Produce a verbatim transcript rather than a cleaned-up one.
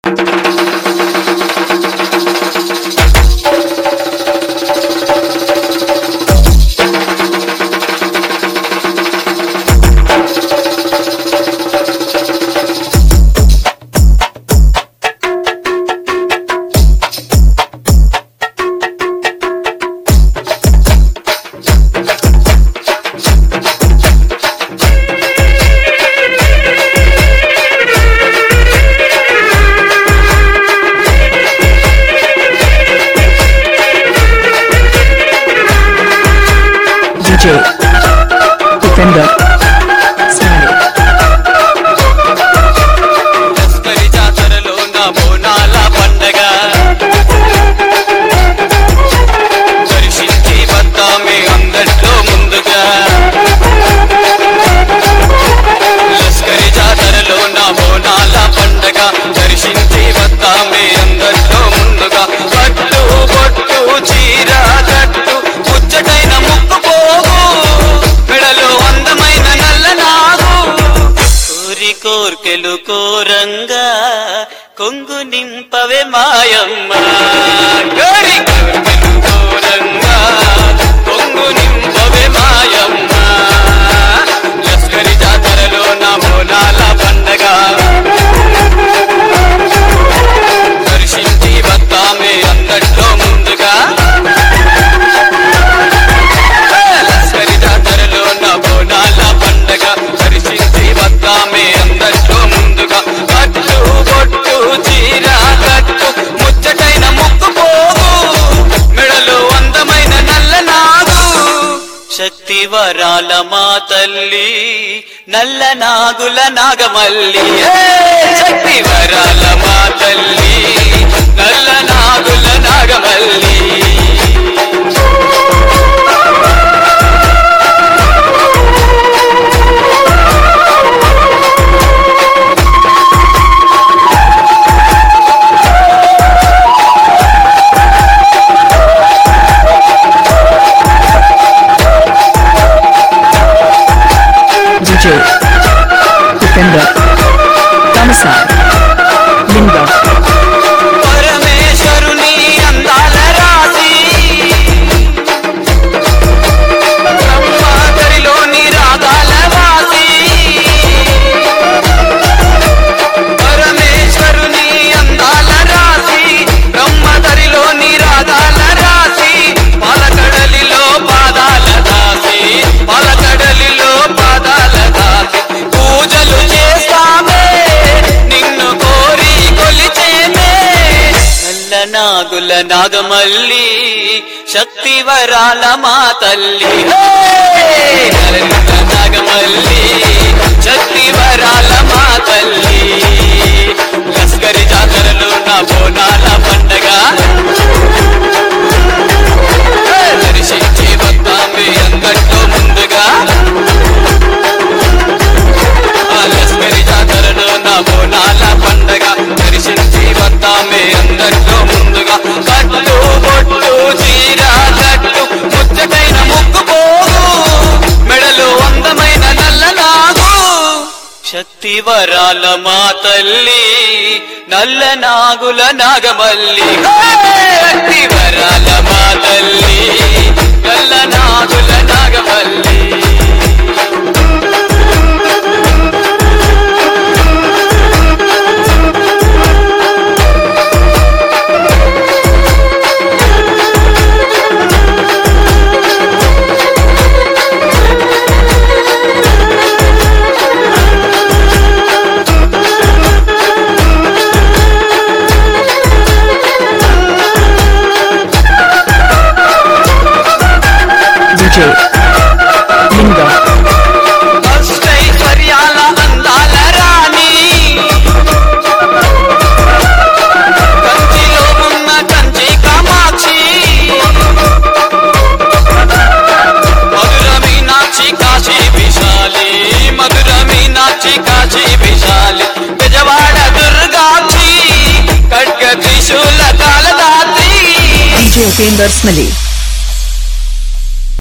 D J Defender Smiley లస్కరి జాతరలో నా బోనాల పండగ దర్శించి వద్దామే అందట్లో ముందుగా లస్కరి జాతరలో నా బోనాల పండగ దర్శించి వద్దామే అందట్లో ముందుగా పట్టు బొట్టు చీర కట్టు ముచ్చటైన ముక్కు పోగు మెడలో అందమైన నల్ల నాగు కోరి కోర్కెలు కోరంగా కొంగు నింపవే మాయమ్మ కోరి కోర్కెలు కోరంగా కొంగు నింపవే మాయమ్మ లస్కరి జాతరలో నా బోనాల పండగ దర్శించి వద్దామే అందట్లో ముందుగా లస్కరి జాతరలో నా బోనాల పండగ దర్శించి వద్దామే అందట్లో ముందుగా కట్టు బొట్టు చీర కట్టు ముచ్చటైన ముక్కు పోగు మెడలో అందమైన నల్ల నాగు శక్తి వరాల మా తల్లి నల్ల నాగుల నాగమల్లి శక్తి వరాల మా తల్లి నల్ల నాగుల నాగమల్లి D J Defender Thomasar Linda పరమేశ్వరుని అందాల రాశి బ్రహ్మాదరిలోని రాగాల వాసి పరమేశ్వరుని అందాల రాశి బ్రహ్మదరిలోని రాగాల రాశి పాలకడలిలో పాదాల దాసి పాలకడలిలో పాదాల దాసి పూజలు చేస్తామే నిన్ను కోరి కొలిచేమే నల్ల నాగుల నాగమల్లి శక్తి వరాల మా తల్లి నల్ల నాగమల్లి శక్తి వరాల మా తల్లి లస్కరి జాతరలో నా బోనాల పండగ దర్శించి వద్దామే అందట్లో ముందుగా లస్కరి జాతరలో నా బోనాల పండగ దర్శించి వద్దామే అందట్లో ముందుగా కట్టు బొట్టు చీర కట్టు ముచ్చటైన ముక్కు పోగు మెడలో అందమైన నల్ల నాగు శక్తి వరాల మా తల్లి నల్ల నాగుల నాగమల్లి శక్తి వరాల మా తల్లి నల్ల నాగుల నాగమల్లి D J Linda అష్టైశ్వర్యాల అందాల రాణి కంచిలో ఉన్న కంచి కామాక్షి మధుర మీనాక్షి కాశీ విశాలి మధుర మీనాక్షి కాశీ విశాలి బెజవాడ దుర్గాక్షి ఖడ్గ త్రిశూల కాలదాత్రి D J Defender Smiley